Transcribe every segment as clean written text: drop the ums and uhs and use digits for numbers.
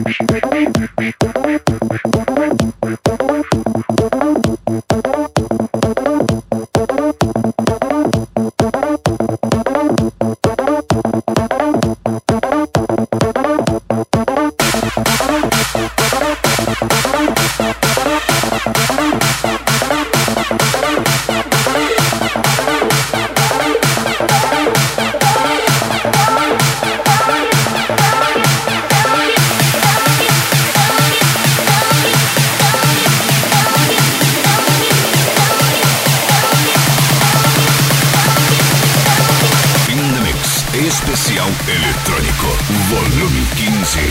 Especial eletrônico, volume 15.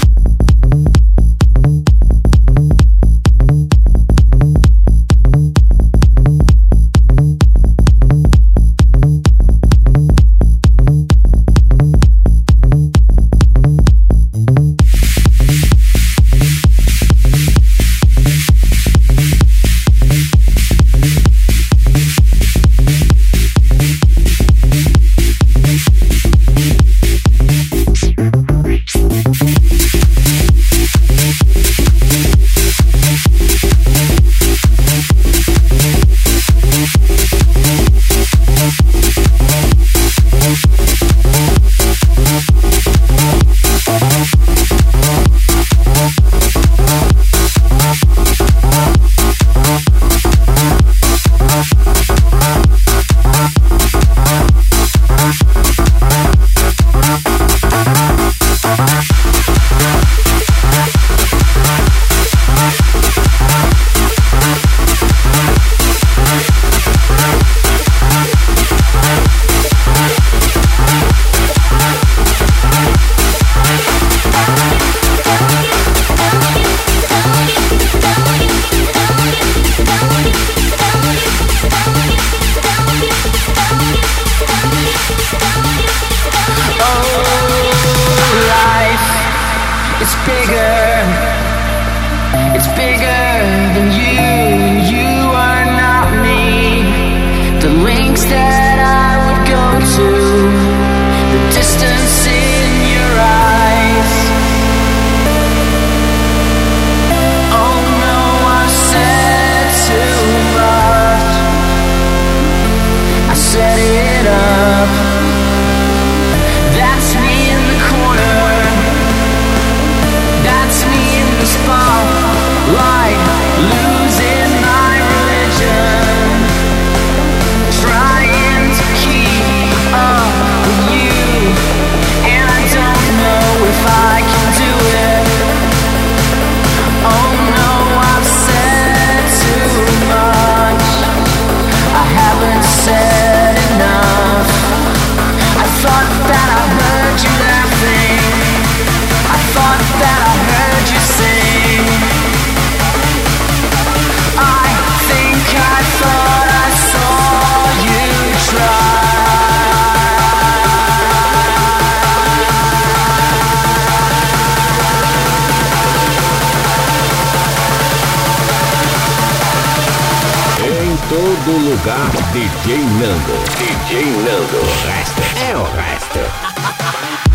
It's bigger than you. You are not me. The lengths that I would go to, the distance in your eyes. Oh no, I've said too much. I set it up. That's me in the corner. That's me in the spotlight, losing my religion, trying to keep up with you, and I don't know if I can do it. Oh no, I've said too much. I haven't said enough. I thought that I heard you laughing. I thought that I heard you sing. I think I thought I saw you try. Em todo lugar, DJ Nando. DJ Nando. O resto é o resto.